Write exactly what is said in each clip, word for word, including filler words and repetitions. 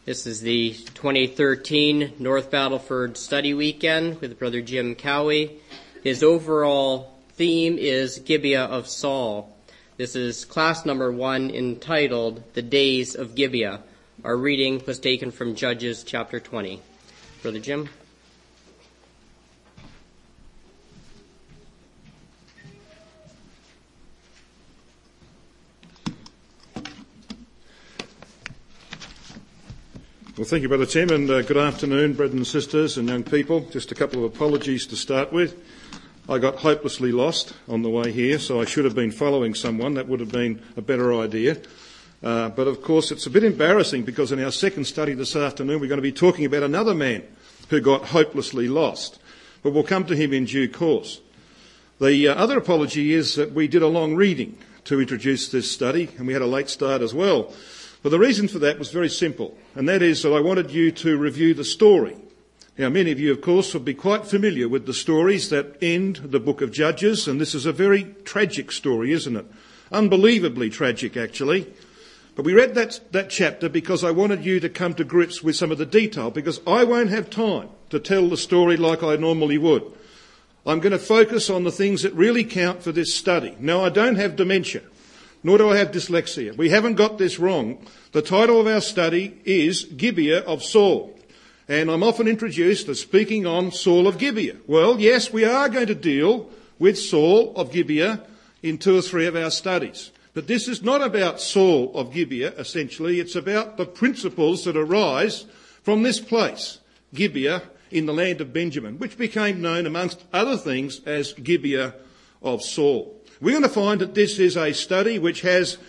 This is the twenty thirteen North Battleford Study Weekend with Brother Jim Cowie. His overall theme is Gibeah of Saul. This is class number one entitled The Days of Gibeah. Our reading was taken from Judges chapter twenty. Brother Jim. Well, thank you, Brother Tim, and uh, good afternoon, brothers and sisters and young people. Just a couple of apologies to start with. I got hopelessly lost on the way here, so I should have been following someone. That would have been a better idea. Uh, but, of course, it's a bit embarrassing because in our second study this afternoon we're going to be talking about another man who got hopelessly lost. But we'll come to him in due course. The uh, other apology is that we did a long reading to introduce this study, and we had a late start as well. But the reason for that was very simple, and that is that I wanted you to review the story. Now, many of you, of course, will be quite familiar with the stories that end the book of Judges, and this is a very tragic story, isn't it? Unbelievably tragic, actually. But we read that, that chapter because I wanted you to come to grips with some of the detail, because I won't have time to tell the story like I normally would. I'm going to focus on the things that really count for this study. Now, I don't have dementia. Nor do I have dyslexia. We haven't got this wrong. The title of our study is Gibeah of Saul. And I'm often introduced as speaking on Saul of Gibeah. Well, yes, we are going to deal with Saul of Gibeah in two or three of our studies. But this is not about Saul of Gibeah, essentially. It's about the principles that arise from this place, Gibeah, in the land of Benjamin, which became known, amongst other things, as Gibeah of Saul. We're going to find that this is a study which has,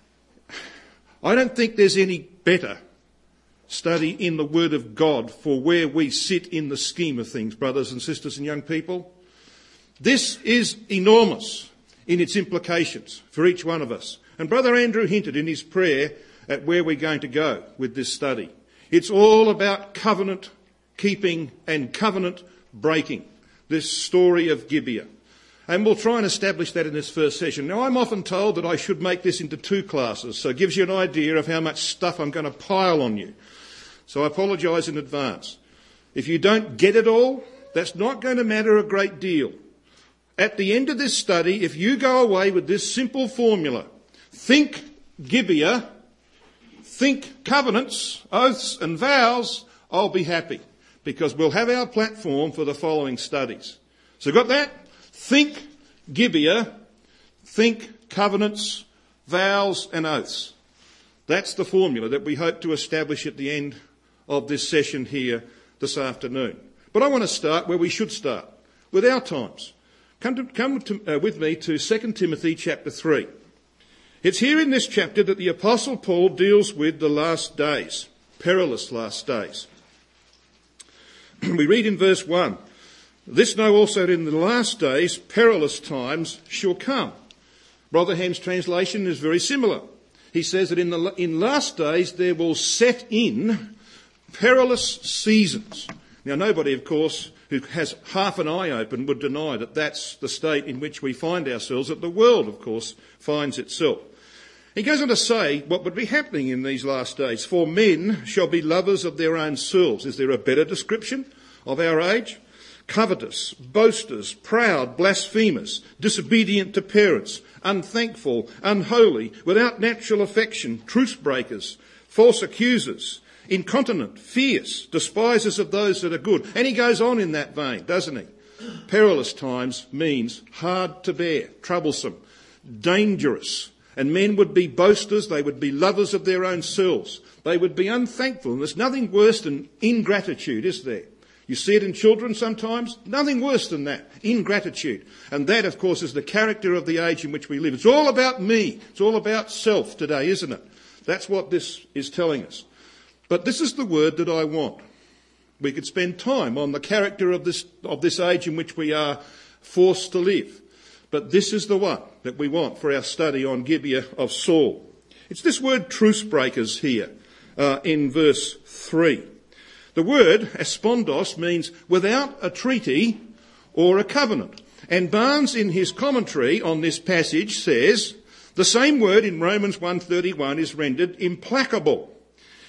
I don't think there's any better study in the Word of God for where we sit in the scheme of things, brothers and sisters and young people. This is enormous in its implications for each one of us. And Brother Andrew hinted in his prayer at where we're going to go with this study. It's all about covenant keeping and covenant breaking, this story of Gibeah. And we'll try and establish that in this first session. Now, I'm often told that I should make this into two classes, so it gives you an idea of how much stuff I'm going to pile on you. So I apologise in advance. If you don't get it all, that's not going to matter a great deal. At the end of this study, if you go away with this simple formula, think Gibeah, think covenants, oaths and vows, I'll be happy, because we'll have our platform for the following studies. So got that? Think Gibeah, think covenants, vows and oaths. That's the formula that we hope to establish at the end of this session here this afternoon. But I want to start where we should start, with our times. Come, to, come to, uh, with me to Second Timothy chapter three. It's here in this chapter that the Apostle Paul deals with the last days, perilous last days. We read in verse one, "This know also that in the last days perilous times shall come." Brother Ham's translation is very similar. He says that in the in last days there will set in perilous seasons. Now, nobody, of course, who has half an eye open would deny that that's the state in which we find ourselves, that the world, of course, finds itself. He goes on to say what would be happening in these last days. "For men shall be lovers of their own selves." Is there a better description of our age? "Covetous, boasters, proud, blasphemers, disobedient to parents, unthankful, unholy, without natural affection, truce breakers, false accusers, incontinent, fierce, despisers of those that are good." And he goes on in that vein, doesn't he? Perilous times means hard to bear, troublesome, dangerous. And men would be boasters, they would be lovers of their own selves, they would be unthankful. And there's nothing worse than ingratitude, is there? You see it in children sometimes. Nothing worse than that. Ingratitude. And that, of course, is the character of the age in which we live. It's all about me. It's all about self today, isn't it? That's what this is telling us. But this is the word that I want. We could spend time on the character of this, of this age in which we are forced to live. But this is the one that we want for our study on Gibeah of Saul. It's this word truce breakers here uh, in verse three. The word aspondos means without a treaty or a covenant. And Barnes, in his commentary on this passage, says the same word in Romans one thirty-one is rendered implacable.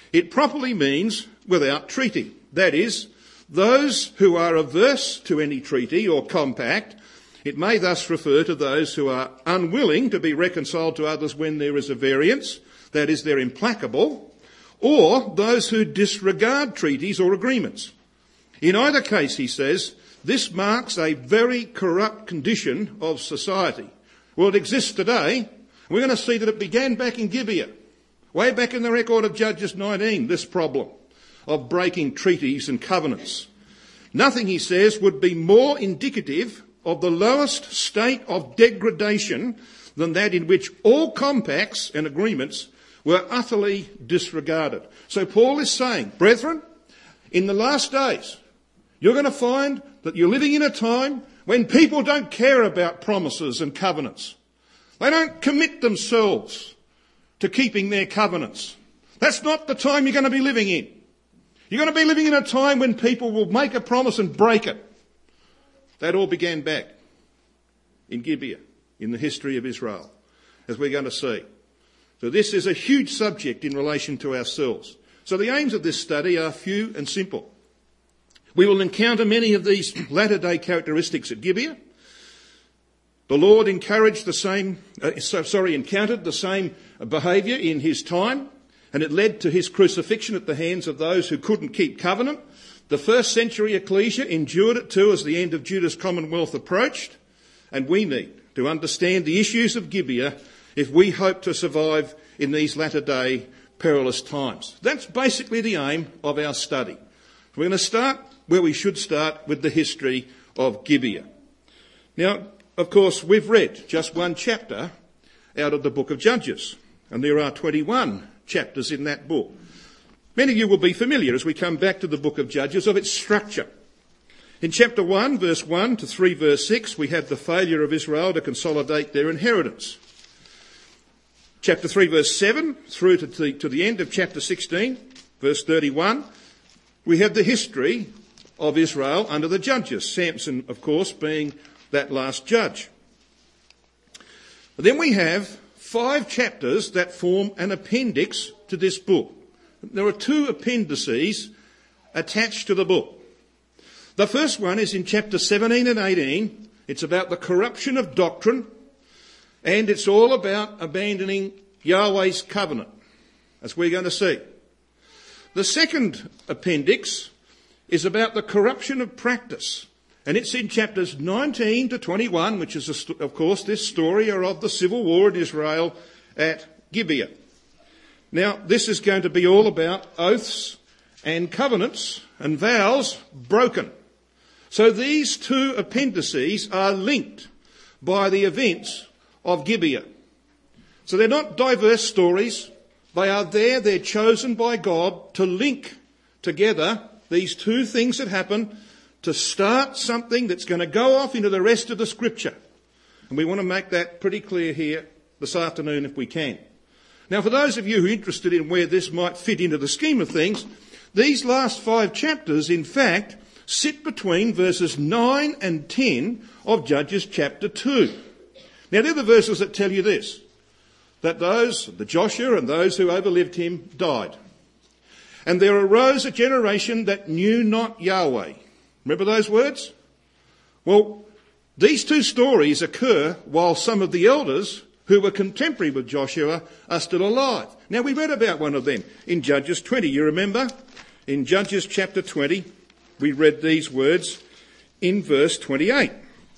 It properly means without treaty. That is, those who are averse to any treaty or compact. It may thus refer to those who are unwilling to be reconciled to others when there is a variance, that is, they're implacable, or those who disregard treaties or agreements. In either case, he says, this marks a very corrupt condition of society. Well, it exists today. We're going to see that it began back in Gibeah, way back in the record of Judges nineteen, this problem of breaking treaties and covenants. Nothing, he says, would be more indicative of the lowest state of degradation than that in which all compacts and agreements were utterly disregarded. So Paul is saying, brethren, in the last days, you're going to find that you're living in a time when people don't care about promises and covenants. They don't commit themselves to keeping their covenants. That's not the time you're going to be living in. You're going to be living in a time when people will make a promise and break it. That all began back in Gibeah, in the history of Israel, as we're going to see. So this is a huge subject in relation to ourselves. So the aims of this study are few and simple. We will encounter many of these latter-day characteristics at Gibeah. The Lord encouraged the same, uh, sorry, encountered the same behaviour in his time, and it led to his crucifixion at the hands of those who couldn't keep covenant. The first century ecclesia endured it too as the end of Judah's commonwealth approached, and we need to understand the issues of Gibeah if we hope to survive in these latter-day perilous times. That's basically the aim of our study. We're going to start where we should start, with the history of Gibeah. Now, of course, we've read just one chapter out of the book of Judges, and there are twenty-one chapters in that book. Many of you will be familiar, as we come back to the book of Judges, of its structure. In chapter one, verse one to three, verse six, we have the failure of Israel to consolidate their inheritance. Chapter three, verse seven, through to the, to the end of chapter sixteen, verse thirty-one, we have the history of Israel under the judges, Samson, of course, being that last judge. But then we have five chapters that form an appendix to this book. There are two appendices attached to the book. The first one is in chapter seventeen and eighteen. It's about the corruption of doctrine, and it's all about abandoning Yahweh's covenant, as we're going to see. The second appendix is about the corruption of practice, and it's in chapters nineteen to twenty-one, which is, of course, this story of the civil war in Israel at Gibeah. Now, this is going to be all about oaths and covenants and vows broken. So these two appendices are linked by the events of Gibeah. So they're not diverse stories. They are there, they're chosen by God to link together these two things that happen to start something that's going to go off into the rest of the scripture. And we want to make that pretty clear here this afternoon if we can. Now, for those of you who are interested in where this might fit into the scheme of things, these last five chapters, in fact, sit between verses nine and ten of Judges chapter two. Now, they're the verses that tell you this, that those, the Joshua and those who overlived him, died. And there arose a generation that knew not Yahweh. Remember those words? Well, these two stories occur while some of the elders who were contemporary with Joshua are still alive. Now, we read about one of them in Judges twenty. You remember? In Judges chapter twenty, we read these words in verse twenty-eight.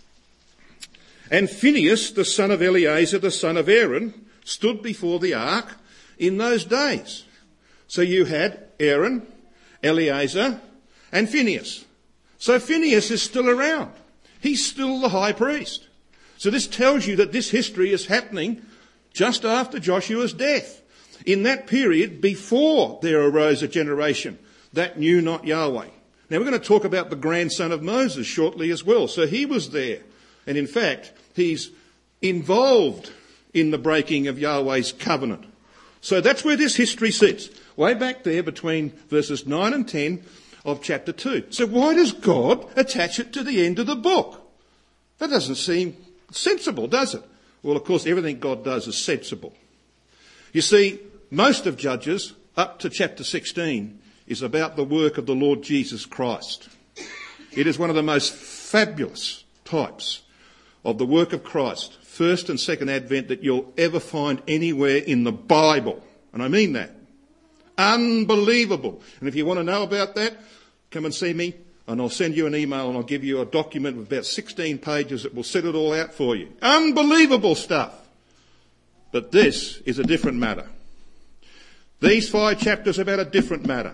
And Phinehas, the son of Eleazar, the son of Aaron, stood before the ark in those days. So you had Aaron, Eleazar, and Phinehas. So Phinehas is still around. He's still the high priest. So this tells you that this history is happening just after Joshua's death. In that period, before there arose a generation that knew not Yahweh. Now we're going to talk about the grandson of Moses shortly as well. So he was there. And in fact, he's involved in the breaking of Yahweh's covenant. So that's where this history sits. Way back there between verses nine and ten of chapter two. So why does God attach it to the end of the book? That doesn't seem sensible, does it? Well, of course, everything God does is sensible. You see, most of Judges up to chapter sixteen is about the work of the Lord Jesus Christ. It is one of the most fabulous types of the work of Christ, first and second advent, that you'll ever find anywhere in the Bible. And I mean that. Unbelievable. And if you want to know about that, come and see me and I'll send you an email and I'll give you a document with about sixteen pages that will set it all out for you. Unbelievable stuff. But this is a different matter. These five chapters are about a different matter.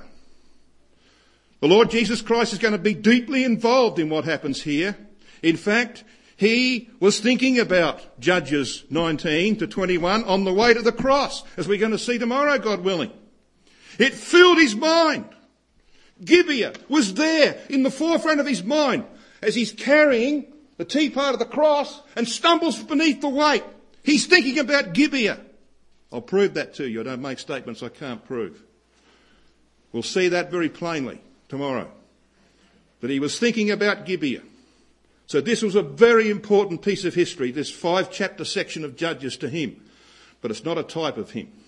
The Lord Jesus Christ is going to be deeply involved in what happens here. In fact, he was thinking about Judges nineteen to twenty-one on the way to the cross, as we're going to see tomorrow, God willing. It filled his mind. Gibeah was there in the forefront of his mind as he's carrying the T part of the cross and stumbles beneath the weight. He's thinking about Gibeah. I'll prove that to you. I don't make statements I can't prove. We'll see that very plainly tomorrow. That he was thinking about Gibeah. So this was a very important piece of history, this five-chapter section of Judges to him. But it's not a type of him.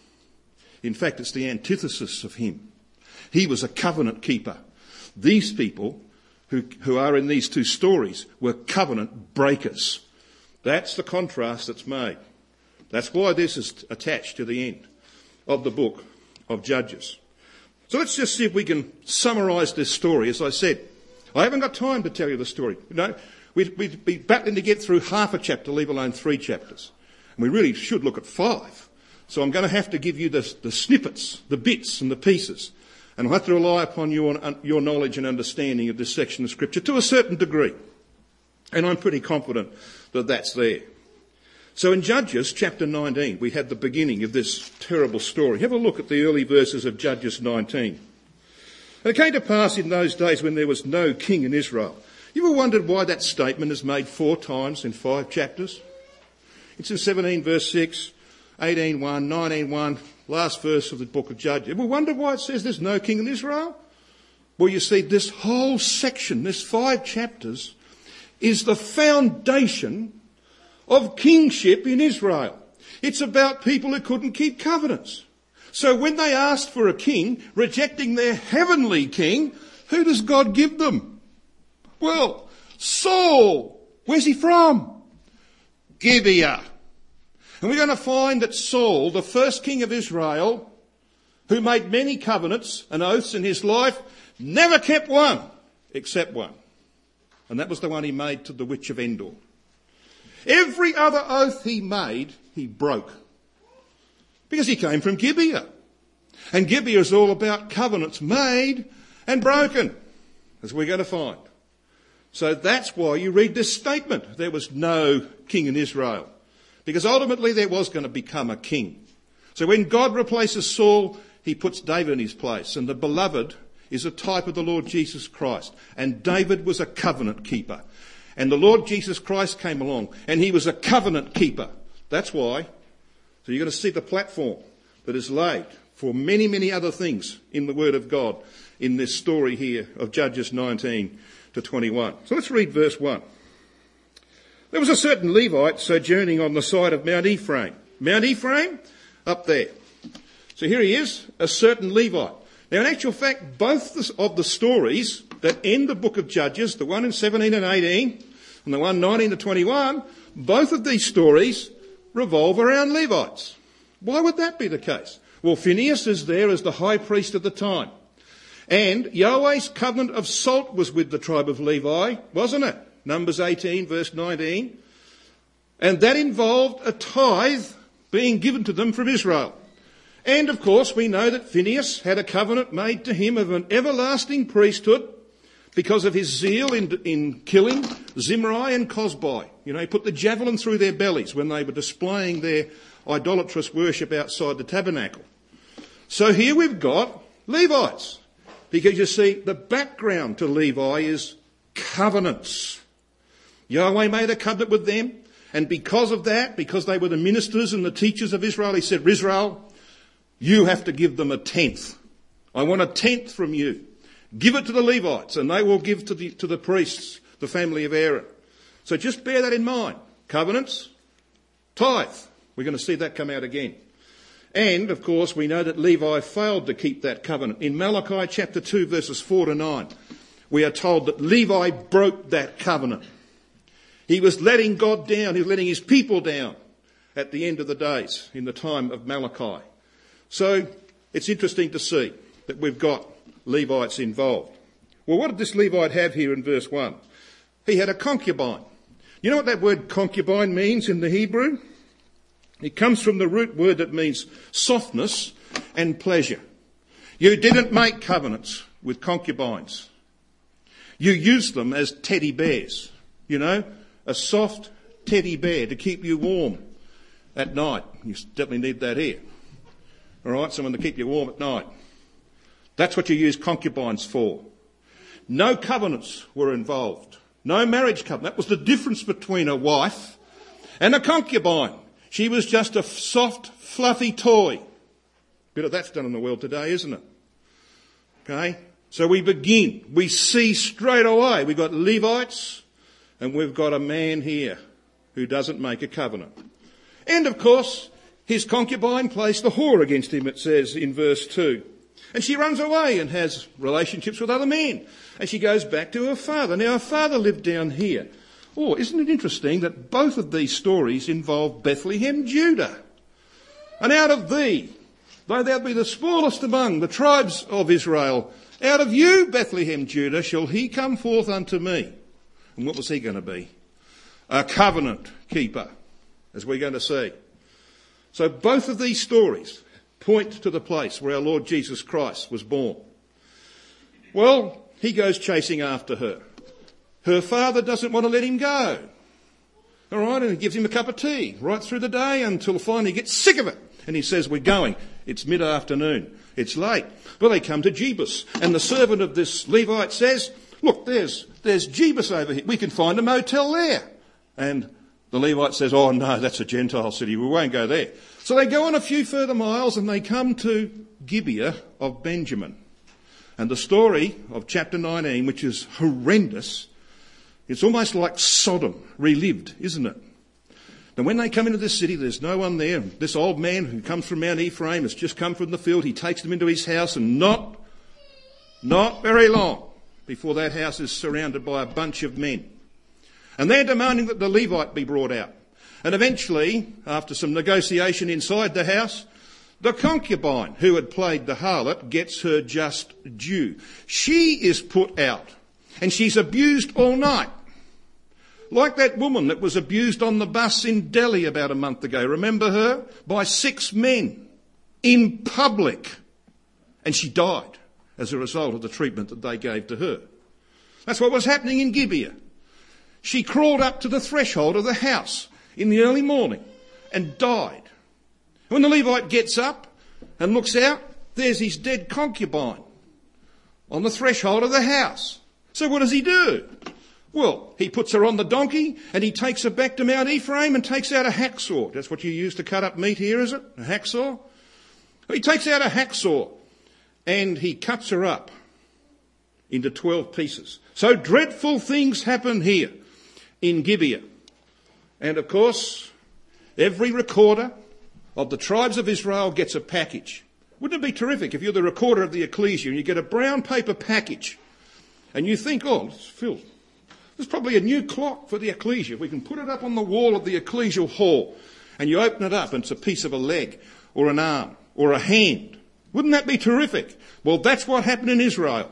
In fact, it's the antithesis of him. He was a covenant keeper. These people who, who are in these two stories were covenant breakers. That's the contrast that's made. That's why this is attached to the end of the book of Judges. So let's just see if we can summarise this story. As I said, I haven't got time to tell you the story. You know, we'd, we'd be battling to get through half a chapter, leave alone three chapters. And we really should look at five. So I'm going to have to give you the, the snippets, the bits and the pieces. And I'll have to rely upon your, your knowledge and understanding of this section of Scripture to a certain degree. And I'm pretty confident that that's there. So in Judges chapter nineteen, we had the beginning of this terrible story. Have a look at the early verses of Judges nineteen. And it came to pass in those days when there was no king in Israel. You ever wondered why that statement is made four times in five chapters? It's in seventeen verse six, eighteen one, nineteen one, last verse of the book of Judges. Ever wondered why it says there's no king in Israel? Well, you see, this whole section, this five chapters, is the foundation of kingship in Israel. It's about people who couldn't keep covenants. So when they asked for a king, rejecting their heavenly king, who does God give them? Well, Saul. Where's he from? Gibeah. And we're going to find that Saul, the first king of Israel, who made many covenants and oaths in his life, never kept one, except one. And that was the one he made to the witch of Endor. Every other oath he made, he broke. Because he came from Gibeah. And Gibeah is all about covenants made and broken, as we're going to find. So that's why you read this statement. There was no king in Israel. Because ultimately there was going to become a king. So when God replaces Saul, he puts David in his place. And the beloved is a type of the Lord Jesus Christ. And David was a covenant keeper. And the Lord Jesus Christ came along and he was a covenant keeper. That's why. So you're going to see the platform that is laid for many, many other things in the Word of God in this story here of Judges nineteen to twenty-one. So let's read verse one. There was a certain Levite sojourning on the side of Mount Ephraim. Mount Ephraim? Up there. So here he is, a certain Levite. Now in actual fact, both of the stories that end the book of Judges, the one in seventeen and eighteen, and the one nineteen to twenty-one, both of these stories revolve around Levites. Why would that be the case? Well, Phinehas is there as the high priest at the time. And Yahweh's covenant of salt was with the tribe of Levi, wasn't it? Numbers eighteen, verse nineteen. And that involved a tithe being given to them from Israel. And, of course, we know that Phinehas had a covenant made to him of an everlasting priesthood because of his zeal in, in killing Zimri and Cosbi. You know, he put the javelin through their bellies when they were displaying their idolatrous worship outside the tabernacle. So here we've got Levites. Because you see, the background to Levi is covenants. Yahweh made a covenant with them. And because of that, because they were the ministers and the teachers of Israel, he said, Israel, you have to give them a tenth. I want a tenth from you. Give it to the Levites and they will give to the, to the priests, the family of Aaron. So just bear that in mind. Covenants, tithe. We're going to see that come out again. And, of course, we know that Levi failed to keep that covenant. In Malachi chapter two, verses four to nine, we are told that Levi broke that covenant. He was letting God down. He was letting his people down at the end of the days in the time of Malachi. So it's interesting to see that we've got Levites involved. Well, what did this Levite have here in verse one? He had a concubine. You know what that word concubine means in the Hebrew? It comes from the root word that means softness and pleasure. You didn't make covenants with concubines. You used them as teddy bears, you know, a soft teddy bear to keep you warm at night. You definitely need that here. All right, someone to keep you warm at night. That's what you use concubines for. No covenants were involved. No marriage covenant. That was the difference between a wife and a concubine. She was just a soft, fluffy toy. Bit of that's done in the world today, isn't it? Okay? So we begin. We see straight away we've got Levites and we've got a man here who doesn't make a covenant. And of course, his concubine placed a whore against him, it says in verse two. And she runs away and has relationships with other men. And she goes back to her father. Now, her father lived down here. Oh, isn't it interesting that both of these stories involve Bethlehem, Judah? And out of thee, though thou be the smallest among the tribes of Israel, out of you, Bethlehem, Judah, shall he come forth unto me. And what was he going to be? A covenant keeper, as we're going to see. So both of these stories point to the place where our Lord Jesus Christ was born. Well, he goes chasing after her. Her father doesn't want to let him go. All right, and he gives him a cup of tea right through the day until finally he gets sick of it. And he says, we're going. It's mid-afternoon. It's late. Well, they come to Jebus. And the servant of this Levite says, look, there's, there's Jebus over here. We can find a motel there. And the Levite says, oh, no, that's a Gentile city. We won't go there. So they go on a few further miles and they come to Gibeah of Benjamin. And the story of chapter nineteen, which is horrendous, it's almost like Sodom relived, isn't it? Now, when they come into this city, there's no one there. This old man who comes from Mount Ephraim has just come from the field. He takes them into his house, and not, not very long before that house is surrounded by a bunch of men. And they're demanding that the Levite be brought out. And eventually, after some negotiation inside the house, the concubine who had played the harlot gets her just due. She is put out, and she's abused all night. Like that woman that was abused on the bus in Delhi about a month ago. Remember her? By six men in public. And she died as a result of the treatment that they gave to her. That's what was happening in Gibeah. She crawled up to the threshold of the house in the early morning and died. When the Levite gets up and looks out, there's his dead concubine on the threshold of the house. So what does he do? Well, he puts her on the donkey and he takes her back to Mount Ephraim and takes out a hacksaw. That's what you use to cut up meat here, is it? A hacksaw? He takes out a hacksaw and he cuts her up into twelve pieces. So dreadful things happen here in Gibeah. And of course, every recorder of the tribes of Israel gets a package. Wouldn't it be terrific if you're the recorder of the ecclesia and you get a brown paper package and you think, oh, it's filled. There's probably a new clock for the ecclesia. We can put it up on the wall of the ecclesial hall. And you open it up and it's a piece of a leg or an arm or a hand. Wouldn't that be terrific? Well, that's what happened in Israel.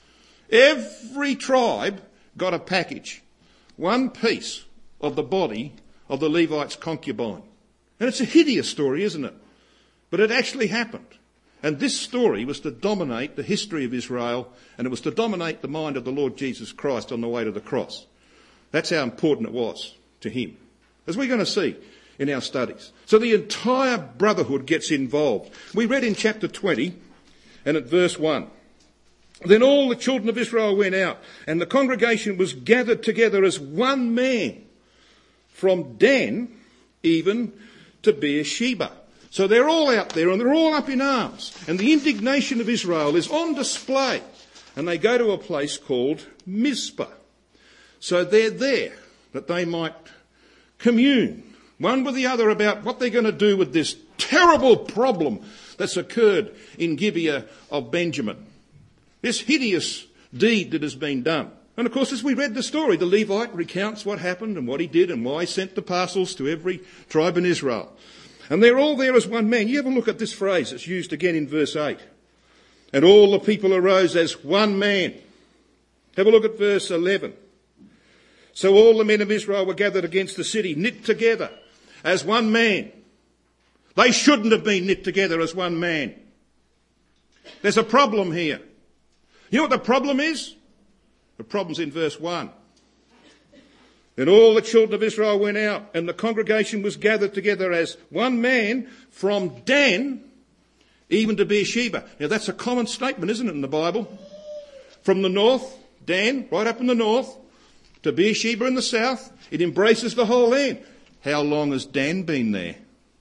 Every tribe got a package. One piece of the body of the Levite's concubine. And it's a hideous story, isn't it? But it actually happened. And this story was to dominate the history of Israel, and it was to dominate the mind of the Lord Jesus Christ on the way to the cross. That's how important it was to him, as we're going to see in our studies. So the entire brotherhood gets involved. We read in chapter twenty and at verse one. Then all the children of Israel went out, and the congregation was gathered together as one man, from Dan even to Beersheba. So they're all out there and they're all up in arms. And the indignation of Israel is on display. And they go to a place called Mizpah. So they're there that they might commune one with the other about what they're going to do with this terrible problem that's occurred in Gibeah of Benjamin. This hideous deed that has been done. And of course, as we read the story, the Levite recounts what happened and what he did and why he sent the parcels to every tribe in Israel. And they're all there as one man. You have a look at this phrase. It's used again in verse eight. And all the people arose as one man. Have a look at verse eleven. So all the men of Israel were gathered against the city, knit together as one man. They shouldn't have been knit together as one man. There's a problem here. You know what the problem is? The problem's in verse one. Then all the children of Israel went out, and the congregation was gathered together as one man from Dan even to Beersheba. Now that's a common statement, isn't it, in the Bible? From the north, Dan, right up in the north, to Beersheba in the south, it embraces the whole land. How long has Dan been there?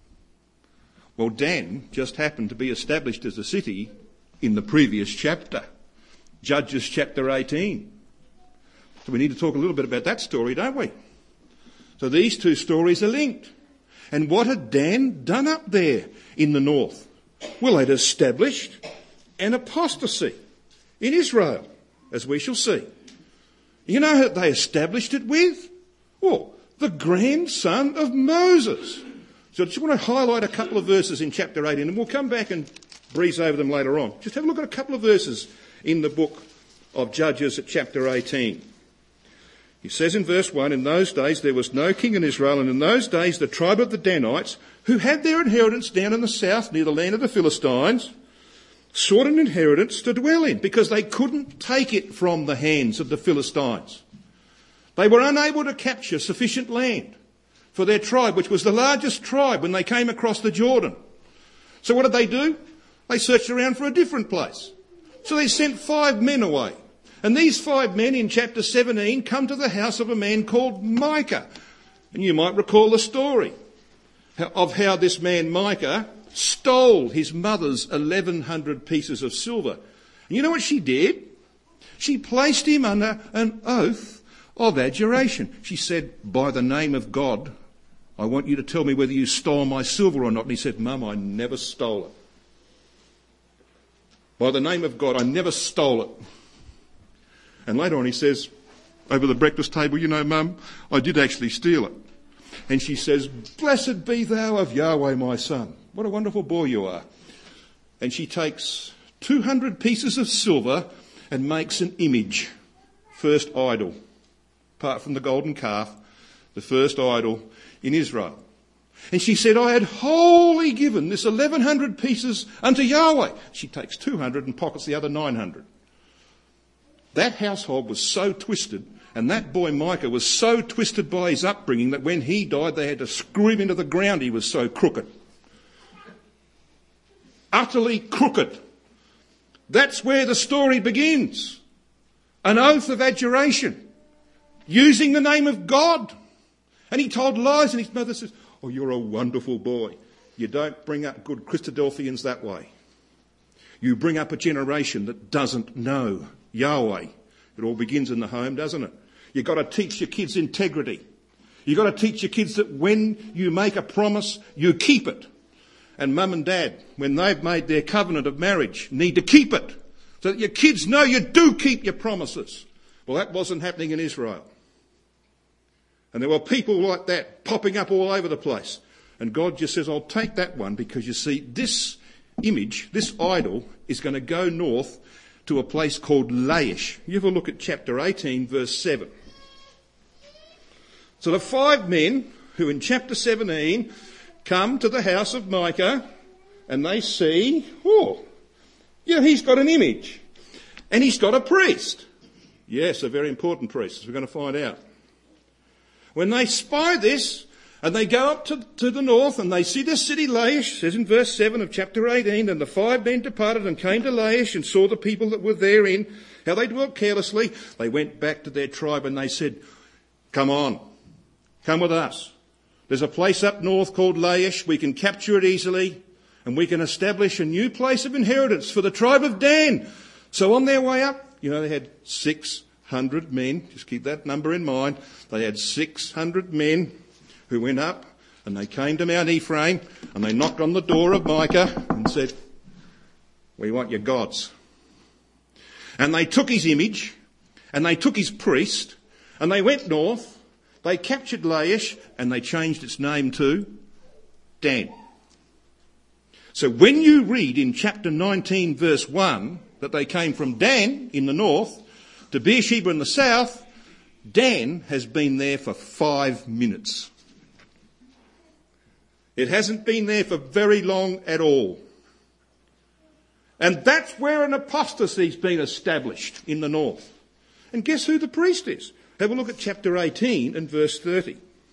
Well, Dan just happened to be established as a city in the previous chapter, Judges chapter eighteen. So we need to talk a little bit about that story, don't we? So these two stories are linked. And what had Dan done up there in the north? Well, they'd established an apostasy in Israel, as we shall see. You know who they established it with? Well, the grandson of Moses. So I just want to highlight a couple of verses in chapter eighteen, and we'll come back and breeze over them later on. Just have a look at a couple of verses in the book of Judges at chapter eighteen. He says in verse one, in those days there was no king in Israel, and in those days the tribe of the Danites, who had their inheritance down in the south near the land of the Philistines, sought an inheritance to dwell in, because they couldn't take it from the hands of the Philistines. They were unable to capture sufficient land for their tribe, which was the largest tribe when they came across the Jordan. So what did they do? They searched around for a different place. So they sent five men away. And these five men in chapter seventeen come to the house of a man called Micah. And you might recall the story of how this man Micah stole his mother's eleven hundred pieces of silver. And you know what she did? She placed him under an oath of adjuration. She said, by the name of God, I want you to tell me whether you stole my silver or not. And he said, Mum, I never stole it. By the name of God, I never stole it. And later on he says, over the breakfast table, you know, Mum, I did actually steal it. And she says, blessed be thou of Yahweh, my son. What a wonderful boy you are. And she takes two hundred pieces of silver and makes an image. First idol. Apart from the golden calf, the first idol in Israel. And she said, I had wholly given this eleven hundred pieces unto Yahweh. She takes two hundred and pockets the other nine hundred. That household was so twisted, and that boy Micah was so twisted by his upbringing that when he died they had to screw him into the ground. He was so crooked. Utterly crooked. That's where the story begins. An oath of adjuration. Using the name of God. And he told lies, and his mother says, oh, you're a wonderful boy. You don't bring up good Christadelphians that way. You bring up a generation that doesn't know Yahweh. It all begins in the home, doesn't it? You've got to teach your kids integrity. You've got to teach your kids that when you make a promise, you keep it. And mum and dad, when they've made their covenant of marriage, need to keep it. So that your kids know you do keep your promises. Well, that wasn't happening in Israel. And there were people like that popping up all over the place. And God just says, I'll take that one because you see, this image, this idol, is going to go north to a place called Laish. You have a look at chapter eighteen, verse seven. So the five men who in chapter seventeen come to the house of Micah and they see, oh, yeah, he's got an image. And he's got a priest. Yes, a very important priest, as we're going to find out. When they spy this, and they go up to, to the north, and they see the city Laish, says in verse seven of chapter eighteen, and the five men departed and came to Laish and saw the people that were therein, how they dwelt carelessly. They went back to their tribe and they said, come on, come with us. There's a place up north called Laish. We can capture it easily, and we can establish a new place of inheritance for the tribe of Dan. So on their way up, you know, they had six hundred men. Just keep that number in mind. They had six hundred men who went up And they came to Mount Ephraim and they knocked on the door of Micah and said, "We want your gods." And they took his image and they took his priest and they went north, they captured Laish and they changed its name to Dan. So when you read in chapter nineteen verse one that they came from Dan in the north to Beersheba in the south, Dan has been there for five minutes. It hasn't been there for very long at all. And that's where an apostasy's been established in the north. And guess who the priest is? Have a look at chapter eighteen and verse thirty.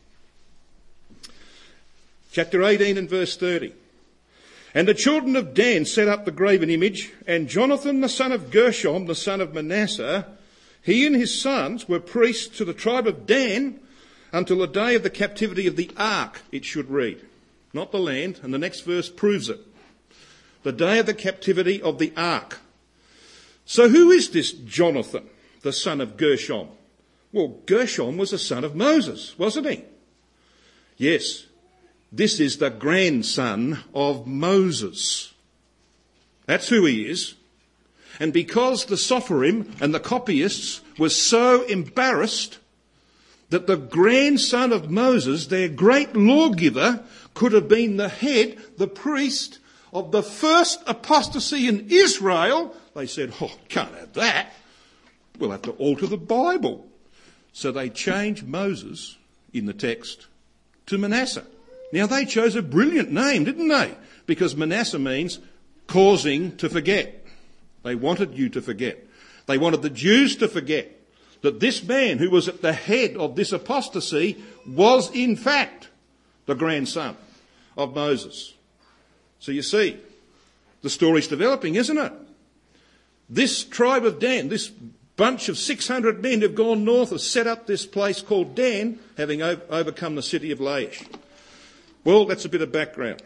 Chapter eighteen and verse thirty. "And the children of Dan set up the graven image, and Jonathan the son of Gershom, the son of Manasseh, he and his sons were priests to the tribe of Dan until the day of the captivity of the ark," it should read. Not the land, and the next verse proves it. The day of the captivity of the ark. So who is this Jonathan, the son of Gershom? Well, Gershom was the son of Moses, wasn't he? Yes, this is the grandson of Moses. That's who he is. And because the Sopherim and the copyists were so embarrassed that the grandson of Moses, their great lawgiver, could have been the head, the priest of the first apostasy in Israel, they said, "Oh, can't have that. We'll have to alter the Bible." So they changed Moses in the text to Manasseh. Now they chose a brilliant name, didn't they? Because Manasseh means causing to forget. They wanted you to forget. They wanted the Jews to forget that this man who was at the head of this apostasy was in fact the grandson of Moses. So you see, the story's developing, isn't it? This tribe of Dan, this bunch of six hundred men who've gone north, have set up this place called Dan, having o- overcome the city of Laish. Well, that's a bit of background.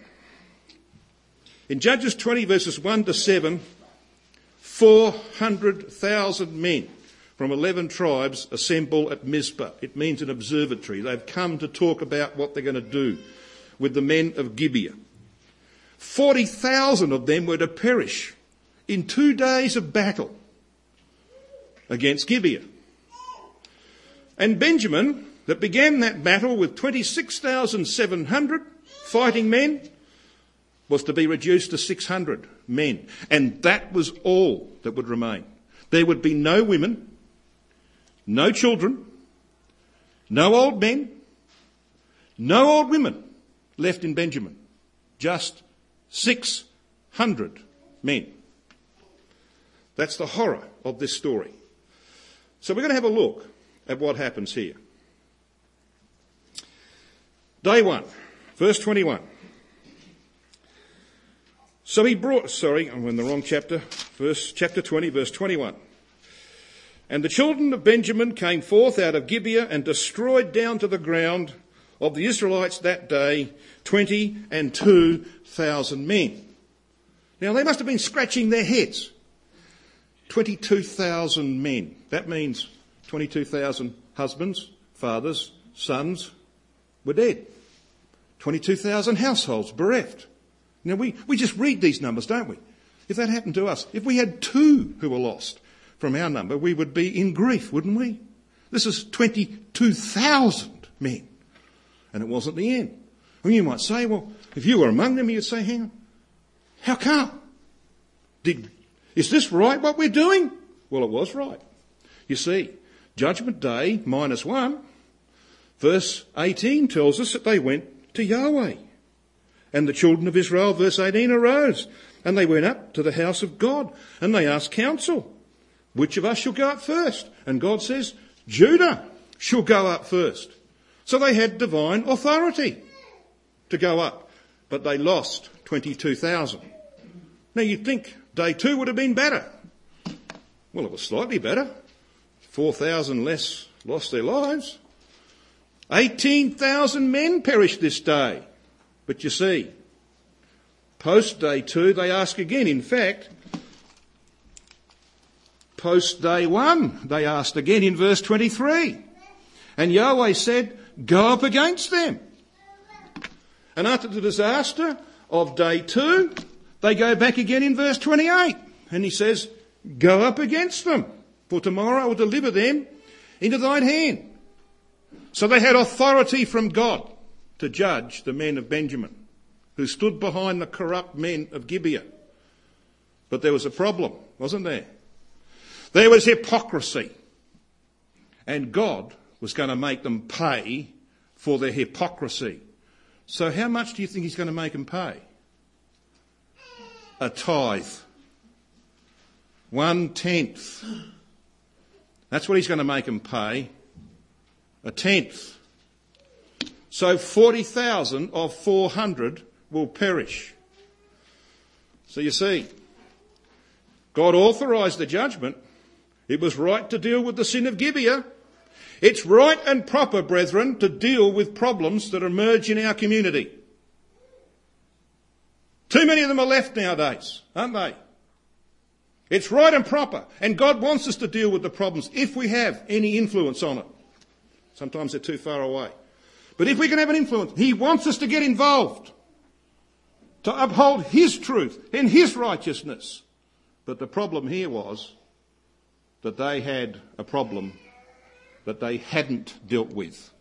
In Judges twenty verses one to seven, four hundred thousand men from eleven tribes assemble at Mizpah. It means an observatory. They've come to talk about what they're going to do with the men of Gibeah. forty thousand of them were to perish in two days of battle against Gibeah. And Benjamin, that began that battle with twenty-six thousand seven hundred fighting men, was to be reduced to six hundred men. And that was all that would remain. There would be no women, no children, no old men, no old women left in Benjamin. Just six hundred men. That's the horror of this story. So we're going to have a look at what happens here. Day one, verse twenty-one. So he brought, sorry, I'm in the wrong chapter, verse, chapter twenty, verse twenty-one. "And the children of Benjamin came forth out of Gibeah and destroyed down to the ground of the Israelites that day twenty and two thousand men." Now they must have been scratching their heads. twenty-two thousand men. That means twenty-two thousand husbands, fathers, sons were dead. twenty-two thousand households bereft. Now we, we just read these numbers, don't we? If that happened to us, if we had two who were lost from our number, we would be in grief, wouldn't we? This is twenty-two thousand men. And it wasn't the end. Well, you might say, well, if you were among them, you'd say, hang on, how come? Did, is this right, what we're doing? Well, it was right. You see, Judgment Day minus one, verse eighteen tells us that they went to Yahweh. And the children of Israel, verse eighteen, arose, and they went up to the house of God, and they asked counsel, which of us shall go up first? And God says, Judah shall go up first. So they had divine authority to go up, but they lost twenty-two thousand. Now you'd think day two would have been better. Well, it was slightly better. four thousand less lost their lives. eighteen thousand men perished this day. But you see, post day two, they ask again. In fact, post day one, they asked again in verse twenty-three. And Yahweh said, go up against them. And after the disaster of day two, they go back again in verse twenty-eight. And he says, go up against them, for tomorrow I will deliver them into thine hand. So they had authority from God to judge the men of Benjamin, who stood behind the corrupt men of Gibeah. But there was a problem, wasn't there? There was hypocrisy. And God was going to make them pay for their hypocrisy. So how much do you think he's going to make them pay? A tithe. One tenth. That's what he's going to make them pay. A tenth. So forty thousand of four hundred will perish. So you see, God authorised the judgment. It was right to deal with the sin of Gibeah. It's right and proper, brethren, to deal with problems that emerge in our community. Too many of them are left nowadays, aren't they? It's right and proper. And God wants us to deal with the problems if we have any influence on it. Sometimes they're too far away. But if we can have an influence, he wants us to get involved, to uphold his truth and his righteousness. But the problem here was that they had a problem that they hadn't dealt with.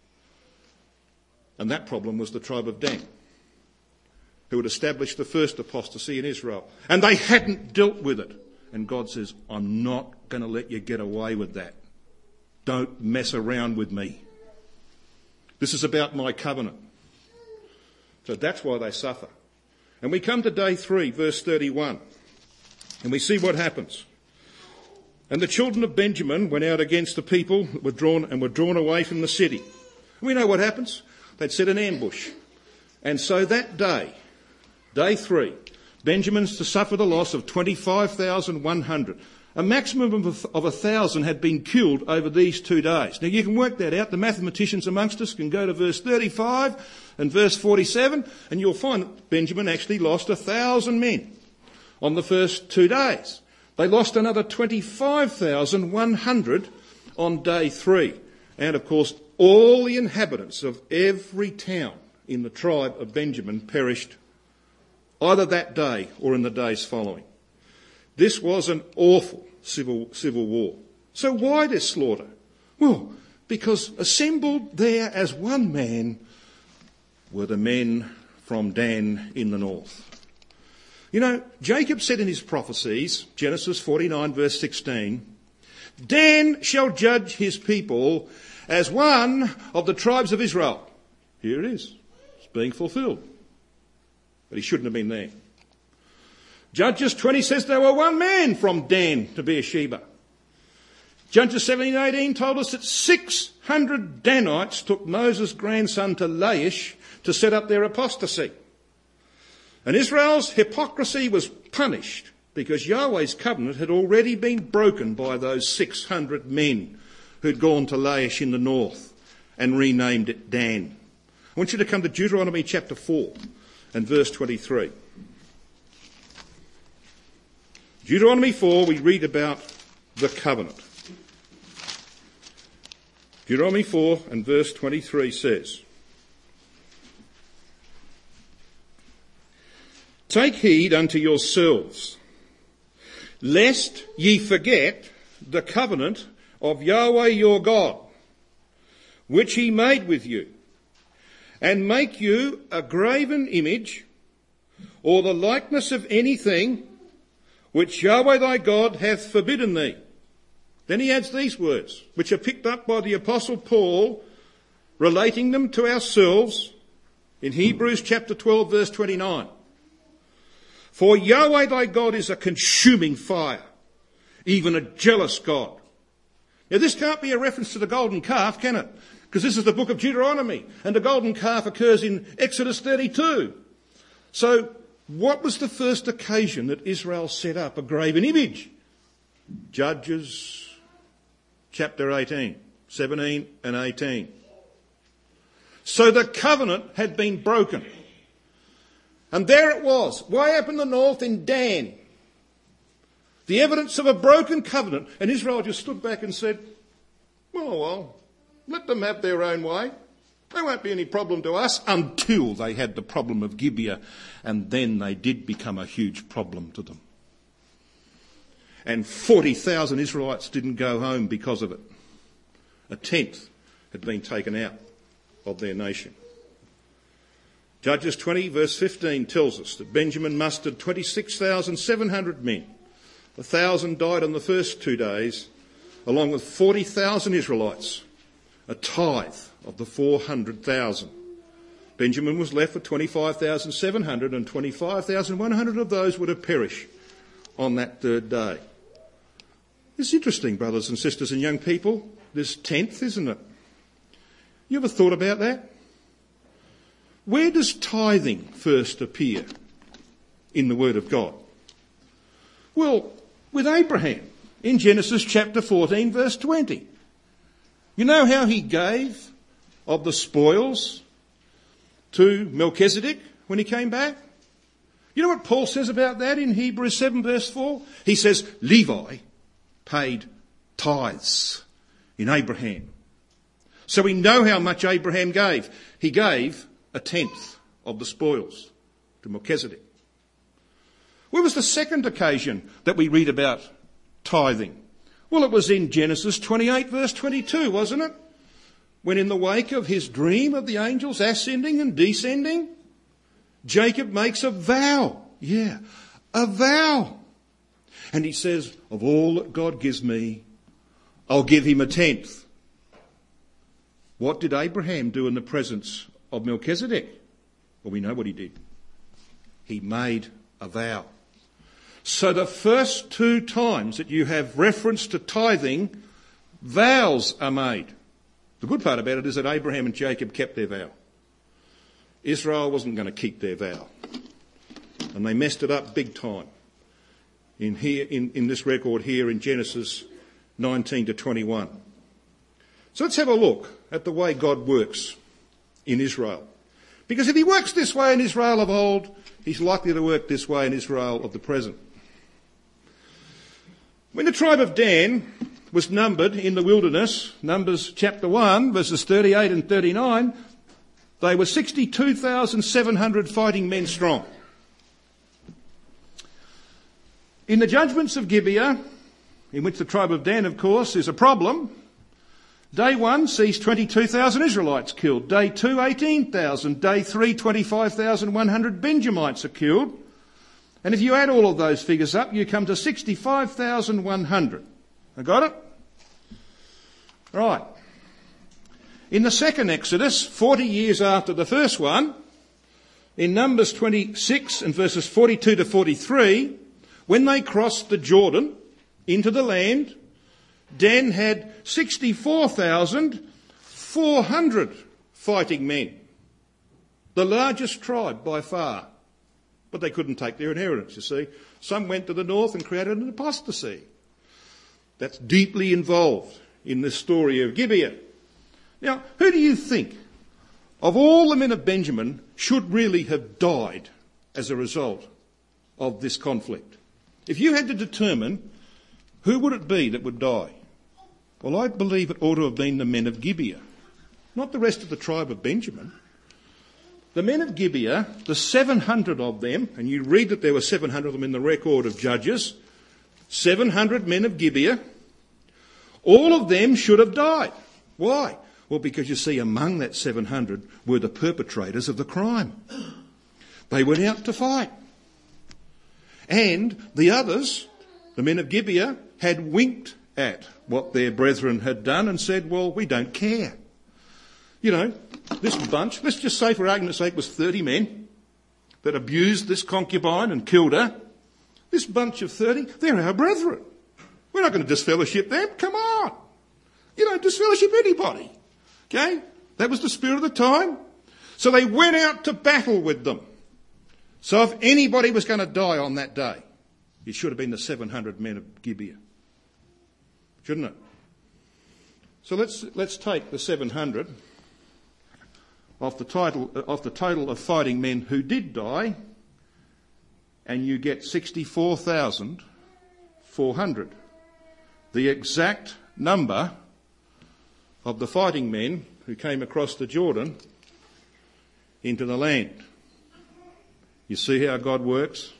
And that problem was the tribe of Dan, who had established the first apostasy in Israel. And they hadn't dealt with it. And God says, I'm not going to let you get away with that. Don't mess around with me. This is about my covenant. So that's why they suffer. And we come to day three, verse thirty-one. And we see what happens. And the children of Benjamin went out against the people that were drawn and were drawn away from the city. We know what happens. They'd set an ambush. And so that day, day three, Benjamin's to suffer the loss of twenty-five thousand one hundred. A maximum of a, of a thousand had been killed over these two days. Now you can work that out. The mathematicians amongst us can go to verse thirty-five and verse forty-seven, and you'll find that Benjamin actually lost a thousand men on the first two days. They lost another twenty-five thousand one hundred on day three. And of course, all the inhabitants of every town in the tribe of Benjamin perished either that day or in the days following. This was an awful civil, civil war. So why this slaughter? Well, because assembled there as one man were the men from Dan in the north. You know, Jacob said in his prophecies, Genesis forty-nine verse sixteen, Dan shall judge his people as one of the tribes of Israel. Here it is. It's being fulfilled. But he shouldn't have been there. Judges twenty says there were one man from Dan to Beersheba. Judges seventeen eighteen told us that six hundred Danites took Moses' grandson to Laish to set up their apostasy. And Israel's hypocrisy was punished because Yahweh's covenant had already been broken by those six hundred men who'd gone to Laish in the north and renamed it Dan. I want you to come to Deuteronomy chapter four and verse twenty-three. Deuteronomy four, we read about the covenant. Deuteronomy four and verse twenty-three says, Take heed unto yourselves, lest ye forget the covenant of Yahweh your God, which he made with you, and make you a graven image, or the likeness of anything which Yahweh thy God hath forbidden thee. Then he adds these words, which are picked up by the Apostle Paul, relating them to ourselves in Hebrews chapter twelve verse twenty-nine. For Yahweh thy God is a consuming fire, even a jealous God. Now this can't be a reference to the golden calf, can it? Because this is the book of Deuteronomy, and the golden calf occurs in Exodus thirty-two. So what was the first occasion that Israel set up a graven image? Judges chapter eighteen, seventeen and eighteen. So the covenant had been broken. And there it was, way up in the north in Dan. The evidence of a broken covenant. And Israel just stood back and said, well, well, let them have their own way. They won't be any problem to us, until they had the problem of Gibeah, and then they did become a huge problem to them. And forty thousand Israelites didn't go home because of it. A tenth had been taken out of their nation. Judges twenty verse fifteen tells us that Benjamin mustered twenty-six thousand seven hundred men. A thousand died on the first two days, along with forty thousand Israelites, a tithe of the four hundred thousand. Benjamin was left with twenty-five thousand seven hundred, and twenty-five thousand one hundred of those were to perish on that third day. It's interesting, brothers and sisters and young people, this tenth, isn't it? You ever thought about that? Where does tithing first appear in the Word of God? Well, with Abraham, in Genesis chapter fourteen, verse twenty. You know how he gave of the spoils to Melchizedek when he came back? You know what Paul says about that in Hebrews seven, verse four? He says, Levi paid tithes in Abraham. So we know how much Abraham gave. He gave a tenth of the spoils to Melchizedek. Where was the second occasion that we read about tithing? Well, it was in Genesis twenty-eight, verse twenty-two, wasn't it? When in the wake of his dream of the angels ascending and descending, Jacob makes a vow. Yeah, a vow. And he says, of all that God gives me, I'll give him a tenth. What did Abraham do in the presence of Melchizedek? Well, we know what he did. He made a vow. So the first two times that you have reference to tithing, vows are made. The good part about it is that Abraham and Jacob kept their vow. Israel wasn't going to keep their vow. And they messed it up big time. In here, in, in this record here in Genesis nineteen to twenty-one. So let's have a look at the way God works in Israel. Because if he works this way in Israel of old, he's likely to work this way in Israel of the present. When the tribe of Dan was numbered in the wilderness, Numbers chapter one, verses thirty-eight and thirty-nine, they were sixty-two thousand seven hundred fighting men strong. In the judgments of Gibeah, in which the tribe of Dan, of course, is a problem, day one sees twenty-two thousand Israelites killed. Day two, eighteen thousand. Day three, twenty-five thousand one hundred Benjamites are killed. And if you add all of those figures up, you come to sixty-five thousand one hundred. I got it? Right. In the second Exodus, forty years after the first one, in Numbers twenty-six and verses forty-two to forty-three, when they crossed the Jordan into the land, Dan had sixty-four thousand four hundred fighting men. The largest tribe by far. But they couldn't take their inheritance, you see. Some went to the north and created an apostasy. That's deeply involved in this story of Gibeah. Now, who do you think of all the men of Benjamin should really have died as a result of this conflict? If you had to determine who would it be that would die? Well, I believe it ought to have been the men of Gibeah, not the rest of the tribe of Benjamin. The men of Gibeah, the seven hundred of them, and you read that there were seven hundred of them in the record of Judges, seven hundred men of Gibeah, all of them should have died. Why? Well, because you see, among that seven hundred were the perpetrators of the crime. They went out to fight. And the others, the men of Gibeah, had winked at what their brethren had done and said, well, we don't care. You know, this bunch, let's just say for argument's sake, was thirty men that abused this concubine and killed her. This bunch of thirty, they're our brethren. We're not going to disfellowship them. Come on. You don't disfellowship anybody. Okay? That was the spirit of the time. So they went out to battle with them. So if anybody was going to die on that day, it should have been the seven hundred men of Gibeah. Shouldn't it? So let's let's take the seven hundred off the title off the total of fighting men who did die, and you get sixty-four thousand four hundred. The exact number of the fighting men who came across the Jordan into the land. You see how God works?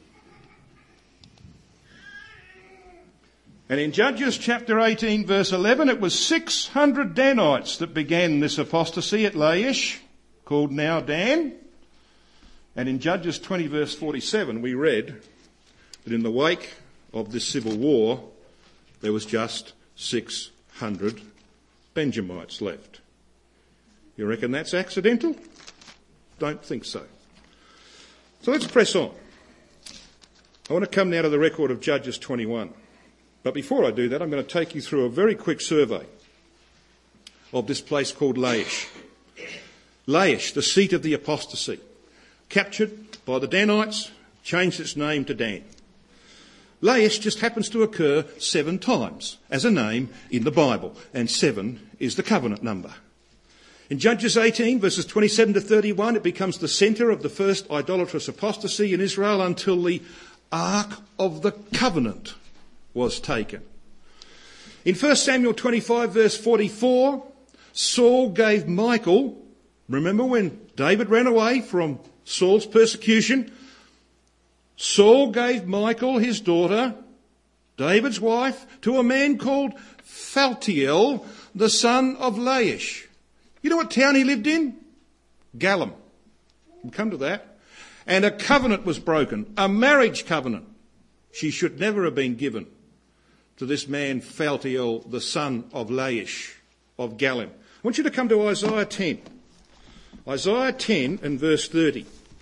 And in Judges chapter eighteen verse eleven, it was six hundred Danites that began this apostasy at Laish, called now Dan. And in Judges twenty verse forty-seven, we read that in the wake of this civil war, there was just six hundred Benjamites left. You reckon that's accidental? Don't think so. So let's press on. I want to come now to the record of Judges twenty-one. But before I do that, I'm going to take you through a very quick survey of this place called Laish. Laish, the seat of the apostasy, captured by the Danites, changed its name to Dan. Laish just happens to occur seven times as a name in the Bible, and seven is the covenant number. In Judges eighteen, verses twenty-seven to thirty-one, it becomes the centre of the first idolatrous apostasy in Israel until the Ark of the Covenant was taken. In First Samuel twenty-five, verse forty-four, Saul gave Michal, remember when David ran away from Saul's persecution? Saul gave Michal, his daughter, David's wife, to a man called Phaltiel, the son of Laish. You know what town he lived in? Gallim. We'll come to that. And a covenant was broken, a marriage covenant. She should never have been given to this man Phaltiel, the son of Laish, of Gallim. I want you to come to Isaiah ten. Isaiah ten and verse thirty.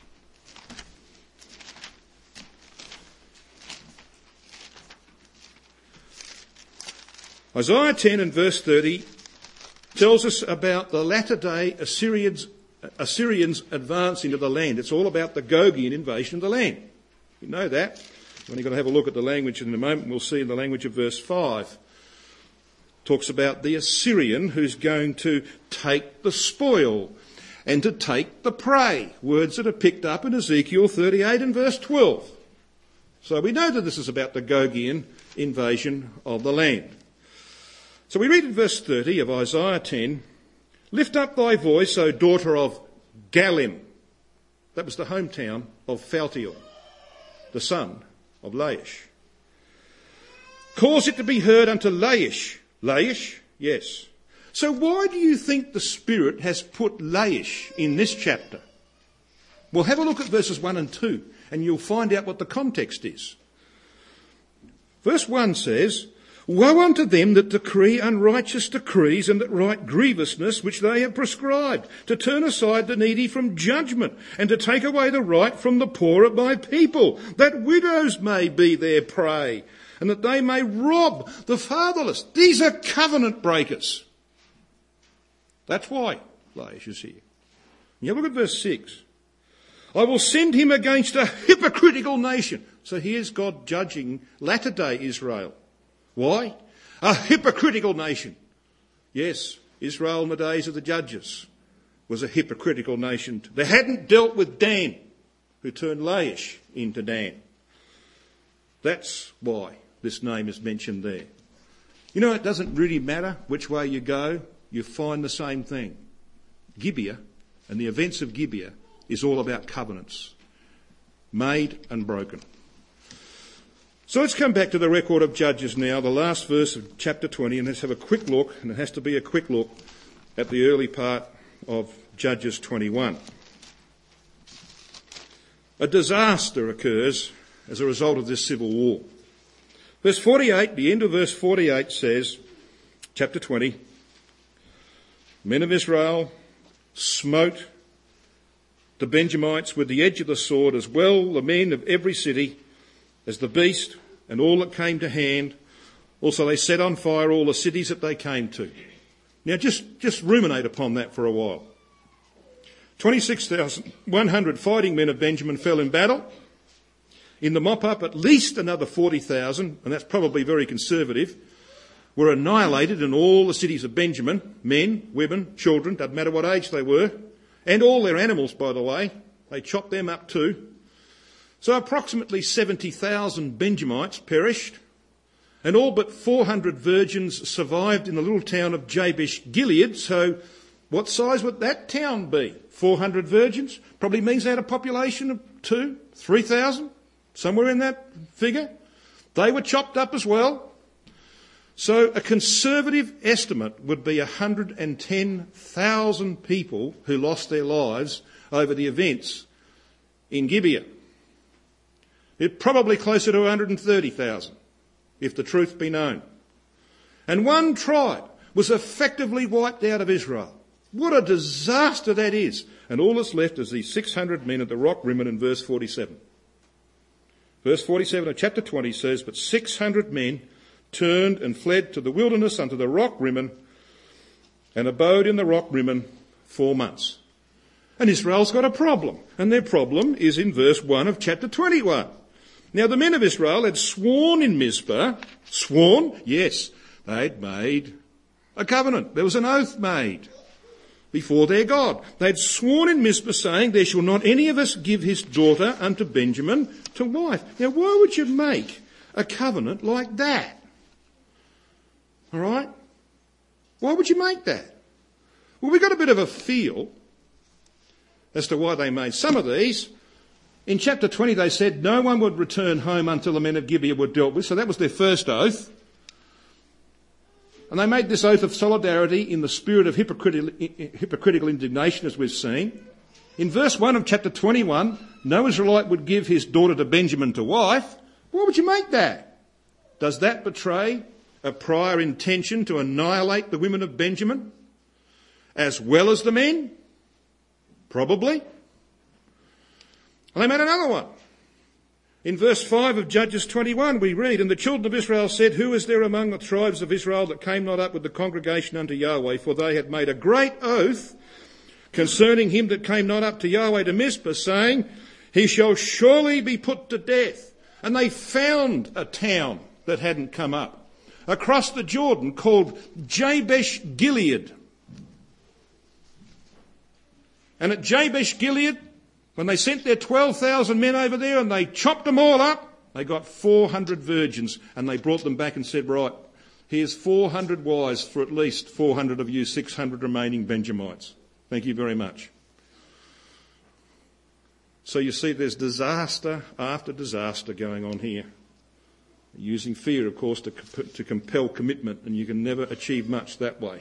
Isaiah ten and verse thirty tells us about the latter day Assyrians, Assyrians advance into the land. It's all about the Gogian invasion of the land. You know that. We're only going to have a look at the language in a moment. We'll see in the language of verse five. Talks about the Assyrian who's going to take the spoil and to take the prey. Words that are picked up in Ezekiel thirty-eight and verse twelve. So we know that this is about the Gogian invasion of the land. So we read in verse thirty of Isaiah ten, "Lift up thy voice, O daughter of Gallim." That was the hometown of Phaltiel, the son of Laish. "Cause it to be heard unto Laish." Laish? Yes. So why do you think the Spirit has put Laish in this chapter? Well, have a look at verses one and two, and you'll find out what the context is. Verse one says, "Woe unto them that decree unrighteous decrees and that write grievousness which they have prescribed, to turn aside the needy from judgment and to take away the right from the poor of my people, that widows may be their prey and that they may rob the fatherless." These are covenant breakers. That's why Laish is here. You look at verse six. "I will send him against a hypocritical nation." So here's God judging latter-day Israel. Why? A hypocritical nation. Yes, Israel in the days of the judges was a hypocritical nation. They hadn't dealt with Dan, who turned Laish into Dan. That's why this name is mentioned there. You know, it doesn't really matter which way you go, you find the same thing. Gibeah and the events of Gibeah is all about covenants, made and broken. So let's come back to the record of Judges now, the last verse of chapter twenty, and let's have a quick look, and it has to be a quick look, at the early part of Judges twenty-one. A disaster occurs as a result of this civil war. Verse forty-eight, the end of verse forty-eight says, chapter twenty, "Men of Israel smote the Benjamites with the edge of the sword, as well the men of every city as the beast and all that came to hand. Also they set on fire all the cities that they came to." Now just, just ruminate upon that for a while. twenty-six thousand one hundred fighting men of Benjamin fell in battle. In the mop-up, at least another forty thousand, and that's probably very conservative, were annihilated in all the cities of Benjamin. Men, women, children, doesn't matter what age they were, and all their animals, by the way. They chopped them up too. So approximately seventy thousand Benjamites perished, and all but four hundred virgins survived in the little town of Jabesh Gilead. So What size would that town be? four hundred virgins? Probably means they had a population of two, three thousand, somewhere in that figure. They were chopped up as well. So a conservative estimate would be one hundred ten thousand people who lost their lives over the events in Gibeah. It's probably closer to one hundred thirty thousand, if the truth be known. And one tribe was effectively wiped out of Israel. What a disaster that is. And all that's left is these six hundred men at the rock Rimmon in verse forty-seven. Verse forty-seven of chapter twenty says, "But six hundred men turned and fled to the wilderness unto the rock Rimmon, and abode in the rock Rimmon four months." And Israel's got a problem. And their problem is in verse one of chapter twenty-one. Now the men of Israel had sworn in Mizpah. Sworn? Yes. They'd made a covenant. There was an oath made before their God. They'd sworn in Mizpah, saying, "There shall not any of us give his daughter unto Benjamin to wife." Now why would you make a covenant like that? All right? Why would you make that? Well, we got a bit of a feel as to why they made some of these. In chapter twenty they said no one would return home until the men of Gibeah were dealt with. So that was their first oath. And they made this oath of solidarity in the spirit of hypocritical, hypocritical indignation, as we've seen. In verse one of chapter twenty-one, no Israelite would give his daughter to Benjamin to wife. Why would you make that? Does that betray a prior intention to annihilate the women of Benjamin as well as the men? Probably. And they made another one. In verse five of Judges twenty-one we read, "And the children of Israel said, Who is there among the tribes of Israel that came not up with the congregation unto Yahweh? For they had made a great oath concerning him that came not up to Yahweh to Mizpah, saying, He shall surely be put to death." And they found a town that hadn't come up across the Jordan called Jabesh Gilead. And at Jabesh Gilead, when they sent their twelve thousand men over there and they chopped them all up, they got four hundred virgins and they brought them back and said, "Right, here's four hundred wives for at least four hundred of you six hundred remaining Benjamites. Thank you very much." So you see there's disaster after disaster going on here. Using fear, of course, to, to compel commitment, and you can never achieve much that way.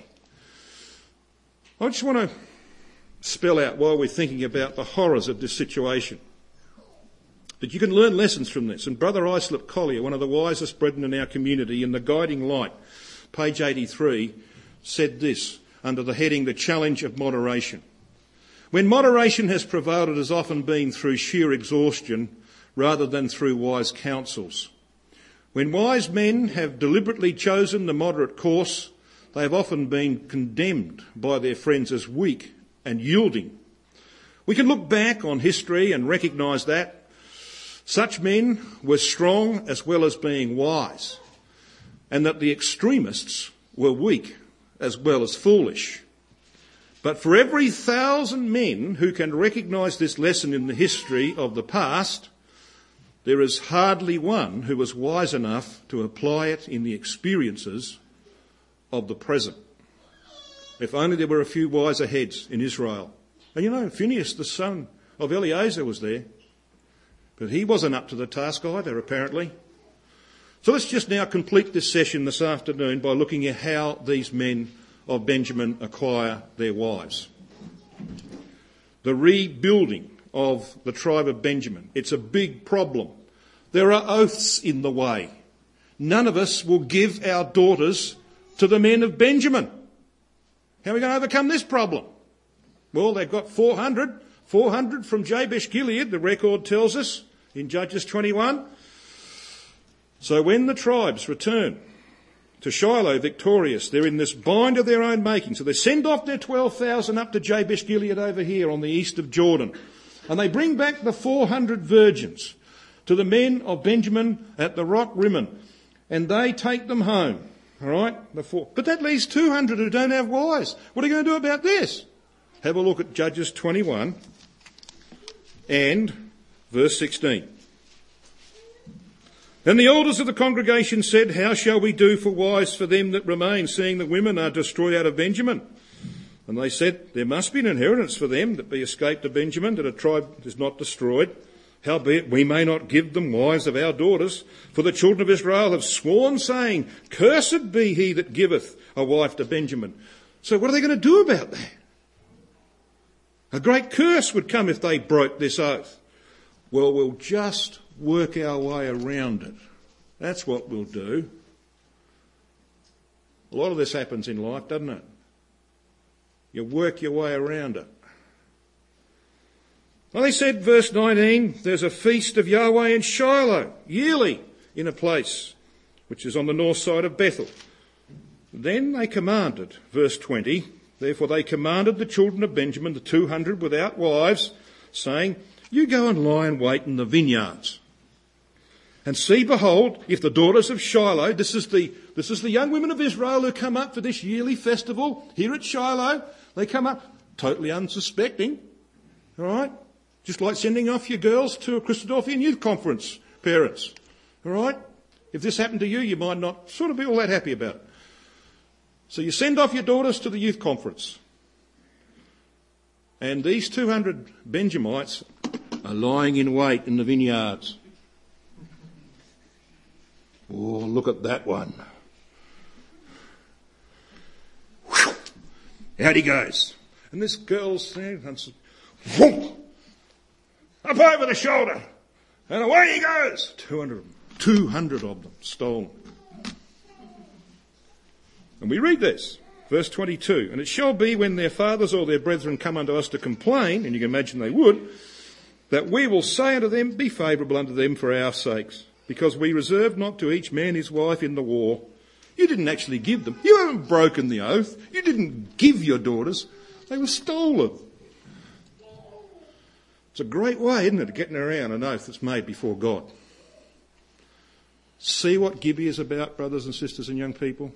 I just want to spell out while we're thinking about the horrors of this situation that you can learn lessons from this. And Brother Islip Collier, one of the wisest brethren in our community, in The Guiding Light, page eighty-three, said this under the heading, "The Challenge of Moderation." "When moderation has prevailed, it has often been through sheer exhaustion rather than through wise counsels. When wise men have deliberately chosen the moderate course, they have often been condemned by their friends as weak and yielding. We can look back on history and recognise that such men were strong as well as being wise, and that the extremists were weak as well as foolish. But for every thousand men who can recognise this lesson in the history of the past, there is hardly one who was wise enough to apply it in the experiences of the present. If only there were a few wiser heads in Israel." And you know, Phinehas, the son of Eleazar, was there. But he wasn't up to the task either, apparently. So let's just now complete this session this afternoon by looking at how these men of Benjamin acquire their wives. The rebuilding of the tribe of Benjamin. It's a big problem. There are oaths in the way. None of us will give our daughters to the men of Benjamin. How are we going to overcome this problem? Well, they've got four hundred. four hundred from Jabesh Gilead, the record tells us in Judges twenty-one. So when the tribes return to Shiloh victorious, they're in this bind of their own making. So they send off their twelve thousand up to Jabesh Gilead over here on the east of Jordan. And they bring back the four hundred virgins to the men of Benjamin at the rock Rimmon. And they take them home. All right? The four. But that leaves two hundred who don't have wives. What are you going to do about this? Have a look at Judges twenty-one and verse sixteen. "Then the elders of the congregation said, How shall we do for wives for them that remain, seeing the women are destroyed out of Benjamin? And they said, there must be an inheritance for them that be escaped to Benjamin, that a tribe is not destroyed. Howbeit we may not give them wives of our daughters, for the children of Israel have sworn, saying, cursed be he that giveth a wife to Benjamin. So what are they going to do about that? A great curse would come if they broke this oath. Well, we'll just work our way around it. That's what we'll do. A lot of this happens in life, doesn't it? You work your way around it. Well, they said, verse nineteen, there's a feast of Yahweh in Shiloh, yearly, in a place which is on the north side of Bethel. Then they commanded, verse twenty, therefore they commanded the children of Benjamin, the two hundred without wives, saying, you go and lie in wait in the vineyards. And see, behold, if the daughters of Shiloh, this is the this is the young women of Israel who come up for this yearly festival here at Shiloh, they come up totally unsuspecting, all right? Just like sending off your girls to a Christadelphian youth conference, parents, all right? If this happened to you, you might not sort of be all that happy about it. So you send off your daughters to the youth conference. And these two hundred Benjamites are lying in wait in the vineyards. Oh, look at that one. Whew. Out he goes. And this girl's there, whoop, up over the shoulder. And away he goes. two hundred, two hundred of them stolen. And we read this, verse twenty-two. And it shall be when their fathers or their brethren come unto us to complain, and you can imagine they would, that we will say unto them, be favourable unto them for our sakes, because we reserved not to each man his wife in the war. You didn't actually give them. You haven't broken the oath. You didn't give your daughters. They were stolen. It's a great way, isn't it, of getting around an oath that's made before God. See what Gibeah is about, brothers and sisters and young people?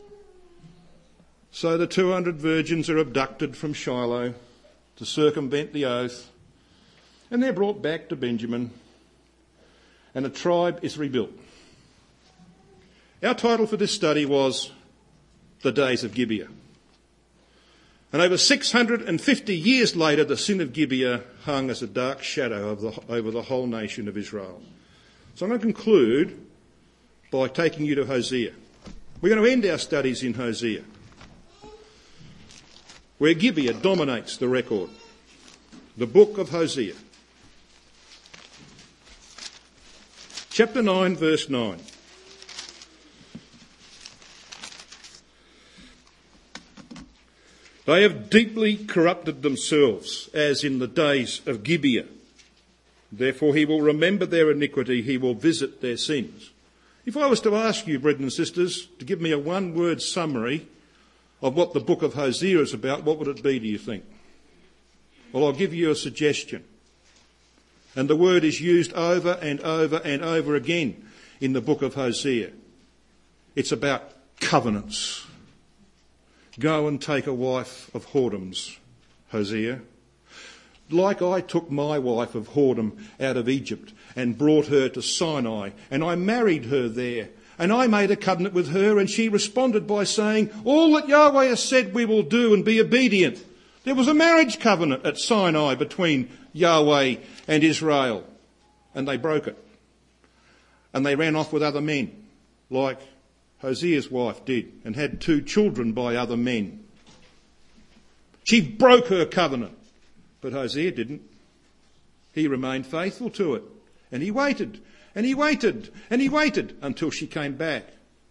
So the two hundred virgins are abducted from Shiloh to circumvent the oath, and they're brought back to Benjamin, and a tribe is rebuilt. Our title for this study was The Days of Gibeah. And over six hundred fifty years later, the sin of Gibeah hung as a dark shadow over the, over the whole nation of Israel. So I'm going to conclude by taking you to Hosea. We're going to end our studies in Hosea, where Gibeah dominates the record. The book of Hosea. Chapter nine, verse nine. They have deeply corrupted themselves, as in the days of Gibeah. Therefore he will remember their iniquity, he will visit their sins. If I was to ask you, brethren and sisters, to give me a one-word summary of what the book of Hosea is about, what would it be, do you think? Well, I'll give you a suggestion. And the word is used over and over and over again in the book of Hosea. It's about covenants. Go and take a wife of whoredoms, Hosea. Like I took my wife of whoredom out of Egypt and brought her to Sinai, and I married her there. And I made a covenant with her, and she responded by saying, all that Yahweh has said we will do, and be obedient. There was a marriage covenant at Sinai between Yahweh and Israel, and they broke it. And they ran off with other men, like Hosea's wife did, and had two children by other men. She broke her covenant, but Hosea didn't. He remained faithful to it, and he waited, and he waited, and he waited until she came back,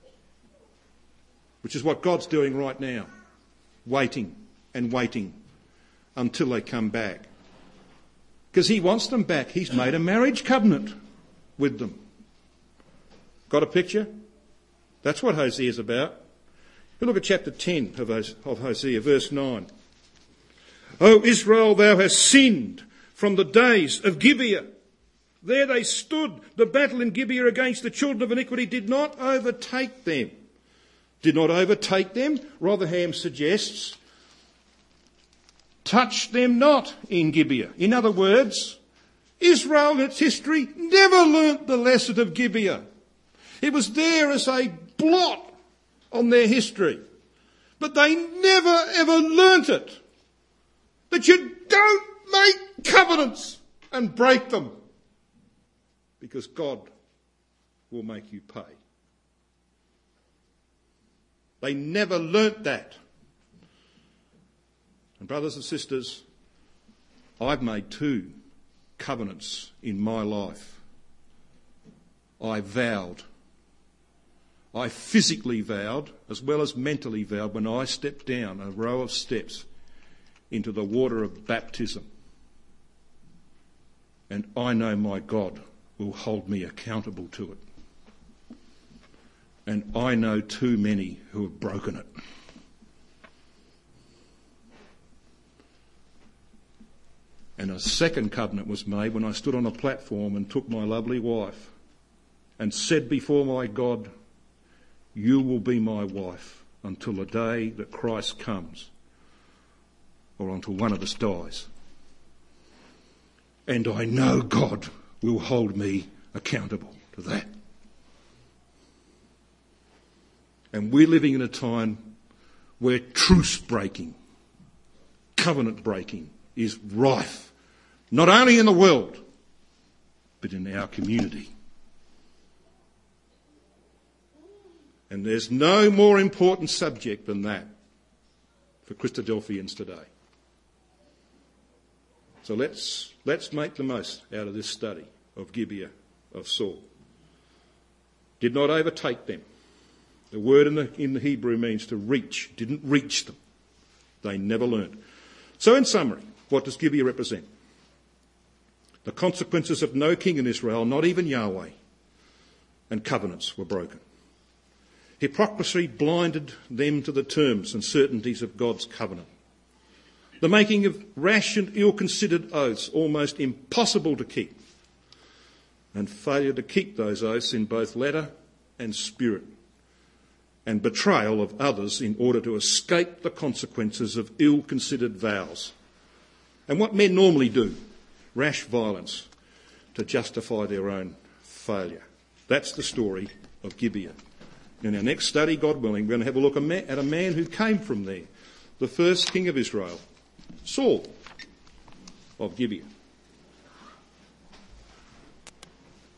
which is what God's doing right now, waiting and waiting until they come back. Because he wants them back. He's made a marriage covenant with them. Got a picture? That's what Hosea is about. You look at chapter ten of Hosea, verse nine. O Israel, thou hast sinned from the days of Gibeah. There they stood. The battle in Gibeah against the children of iniquity did not overtake them. Did not overtake them, Rotherham suggests. Touch them not in Gibeah. In other words, Israel in its history never learnt the lesson of Gibeah. It was there as a blot on their history. But they never ever learnt it. That you don't make covenants and break them. Because God will make you pay. They never learnt that. And brothers and sisters, I've made two covenants in my life. I vowed. I physically vowed, as well as mentally vowed, when I stepped down a row of steps into the water of baptism. And I know my God will hold me accountable to it. And I know too many who have broken it. And a second covenant was made when I stood on a platform and took my lovely wife and said before my God, you will be my wife until the day that Christ comes or until one of us dies. And I know God will hold me accountable to that. And we're living in a time where truce breaking, covenant breaking is rife. Not only in the world, but in our community. And there's no more important subject than that for Christadelphians today. So let's, let's make the most out of this study of Gibeah of Saul. Did not overtake them. The word in the, in the Hebrew means to reach. Didn't reach them. They never learned. So in summary, what does Gibeah represent? The consequences of no king in Israel, not even Yahweh, and covenants were broken. Hypocrisy blinded them to the terms and certainties of God's covenant. The making of rash and ill-considered oaths, almost impossible to keep, and failure to keep those oaths in both letter and spirit, and betrayal of others in order to escape the consequences of ill-considered vows. And what men normally do, rash violence to justify their own failure. That's the story of Gibeah. In our next study, God willing, we're going to have a look at a man who came from there, the first king of Israel, Saul of Gibeah.